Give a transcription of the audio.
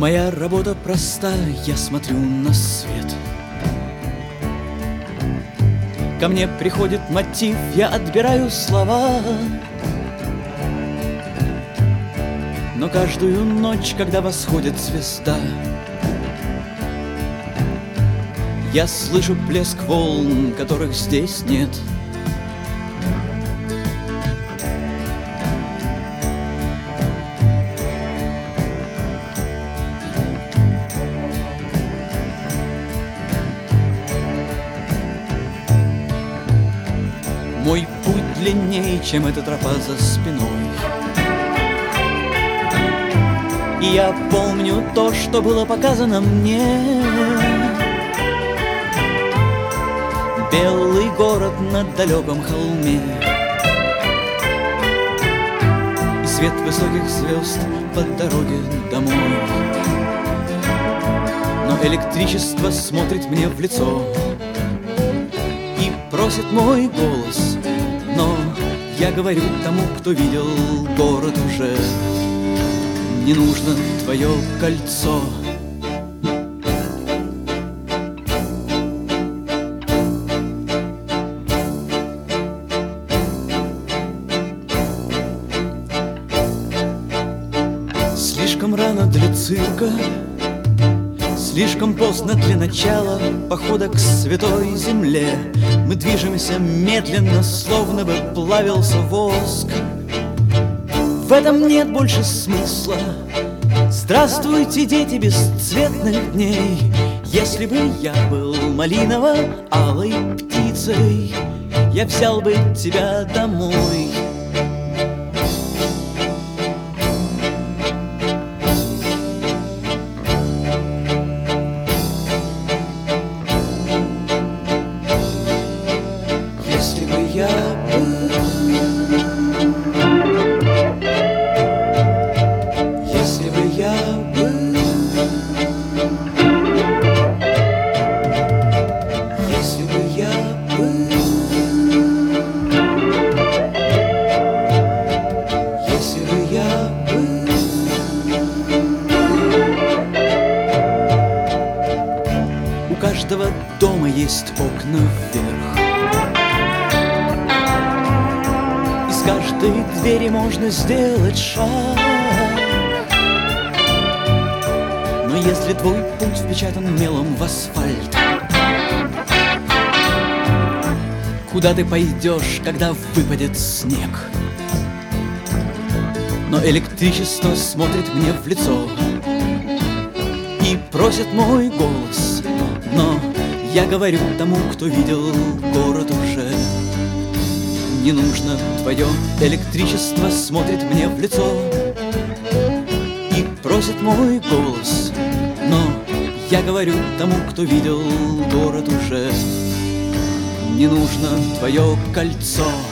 Моя работа проста, я смотрю на свет. Ко мне приходит мотив, я отбираю слова. Но каждую ночь, когда восходит звезда, я слышу плеск волн, которых здесь нет. Мой путь длиннее, чем эта тропа за спиной. И я помню то, что было показано мне. Белый город на далеком холме и свет высоких звезд по дороге домой. Но электричество смотрит мне в лицо и просит мой голос. Но я говорю тому, кто видел город уже: не нужно твое кольцо. Слишком рано для цирка, слишком поздно для начала похода к святой земле. Мы движемся медленно, словно бы плавился воск. В этом нет больше смысла. Здравствуйте, дети бесцветных дней. Если бы я был малиново-алой птицей, я взял бы тебя домой. Если бы я был, если бы я был, если бы я был, если бы я был. У каждого дома есть окна вверх. Из каждой двери можно сделать шаг. Но если твой путь впечатан мелом в асфальт, куда ты пойдешь, когда выпадет снег? Но электричество смотрит мне в лицо и просит мой голос. Но я говорю тому, кто видел город уже: не нужно твое электричество, смотрит мне в лицо и просит мой голос. Но я говорю тому, кто видел город уже: не нужно твое кольцо.